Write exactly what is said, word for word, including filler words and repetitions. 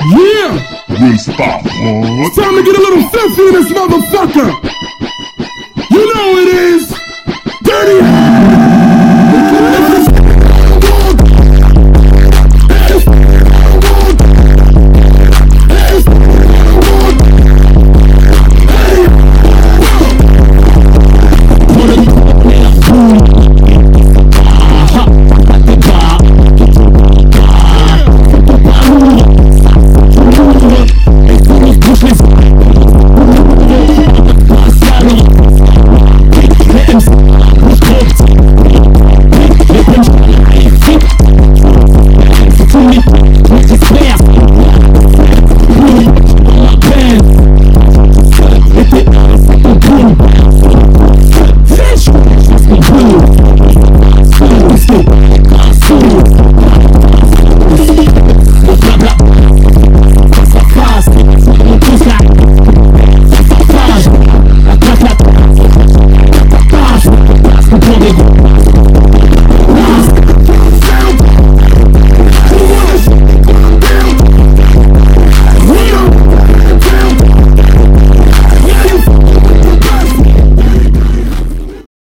Yeah! Whisper It's time to get a little filthy in this motherfucker! You know it is! Dirty!